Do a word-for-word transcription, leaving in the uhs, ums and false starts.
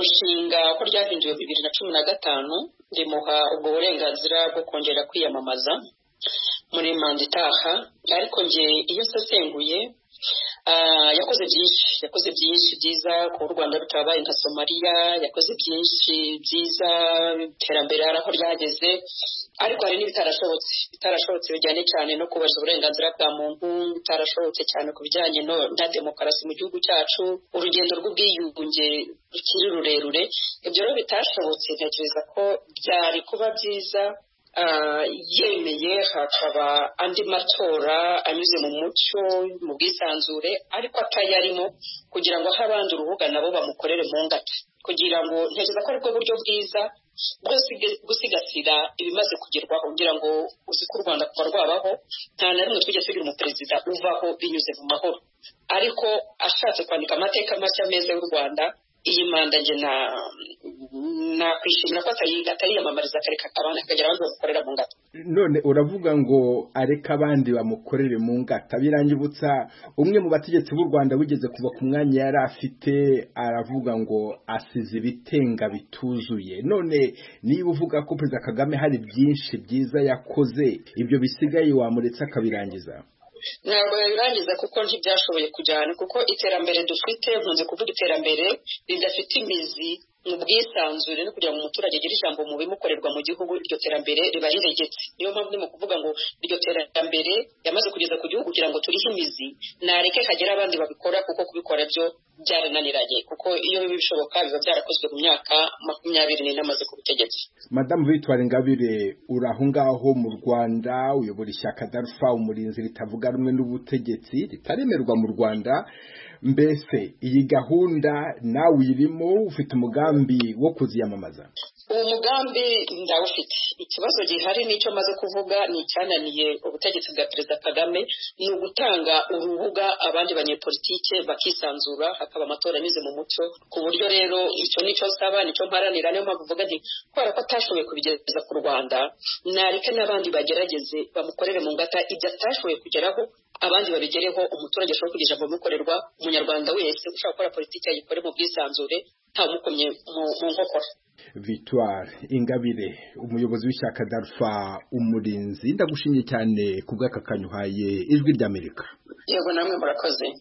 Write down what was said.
nshinga ko ryahinduwe bibiri na cumi na gatanu rimuha ubwo burenganzira bwo kongera kwiyamamaza muri manda itaha, ariko nge iyo sesenguye yakoze byinshi yakoze byinshi byiza ku Rwanda rutabaye nka Somalia, yakoze byinshi byiza iterambere araho ryageze, ariko hari n'ibitarashobotse bitarashobotse bijyanye cyane no kubaza uburenganzira bwa muntu, bitarashobotse cyane ku bijyanye na demokarasi mu gihugu cyacu, urugendo rw'ubwiyunge rukiri rurerure. Ibyo rero bitashobotse, ntekereza ko byari kuba byiza yemeye hakaba andi matora anyuze mu muco mu bwisanzure, ariko atayarimo, kugira ngo abandi urubuga nabo bamukorere mu ngata, kugira ngo ntekereza ko aribwo buryo bwiza bwo gusigasira ibimaze kugerwaho, kugira ngo uzi ko u Rwanda kuva rwabaho nta na rimwe twigeze tugira umuperezida uvaho binyuze mu mahoro, ariko ashatse kwandika amateka mashya meza y'u Rwanda, iyi manda nge na nakwishimira ko atariyamamariza akareka abandi akagera abandi bamukorera mu ngata. None uravuga ngo areka abandi bamukorere mu ngata, birangibutsa umwe mu bategetsi b'u Rwanda wigeze kuva ku mwanya yari afite, aravuga ngo asize ibitenga bituzuye. None niba uvuga ko Perezida Kagame hari byinshi byiza yakoze, ibyo bisigaye wamuretse akabirangiza? Ntabwo yabirangiza kuko ntibyashoboye kujyana, kuko iterambere dufite, nkunze kuvuga iterambere ridafite imizi mu bwisanzure no kugira ngo umuturage agire ijambo mu bimukorerwa mu gihugu, iryo terambere riba riregetse. Niyo mpamvu ndimo kuvuga ngo iryo terambere yamaze kugeza ku gihugu kugira ngo turihe imizi, nareke kagera abandi babikora, kuko kubikora byo byarananiranye, kuko iyo biba bishoboka biba byarakozwe mu myaka makumyabiri n'ine amaze ku butegetsi. Madamu Victoire Ingabire, uri aho ngaho mu Rwanda, uyobora ishyaka Dalfa umurinzi ritavuga rumwe n'ubutegetsi, ritaremerwa mu Rwanda. Mbese iyi gahunda nawe uyirimo, ufite umugambi wo kuziyamamaza? Uwo mugambi ndawufite. Ikibazo gihari n'icyo maze kuvuga ni icyananiye ubutegetsi bwa Perezida Kagame, ni ugutanga urubuga abandi banyepolitike bakisanzura, hakaba amatora anyuze mu mucyo, ku buryo rero icyo nicyo saba, nicyo mparanira. Niyo mpamvu mvuga nti kubera ko atashoboye kubigeza ku Rwanda, nareke n'abandi bagerageze bamukorere mu ngata, ibyo atashoboye kugeraho abandi babigereho, umuturage ashobora kugira ijambo bimukorerwa, umunyarwanda wese ushaka gukora politiki ayikore mu bwisanzure nta mukomye mu nkokora. Victoire Ingabire, umuyobozi w'ishyaka Dalfa umurinzi, ndagushimiye cyane ku bw'aka kanya uhaye Ijwi ry'Amerika. Yego namwe murakoze.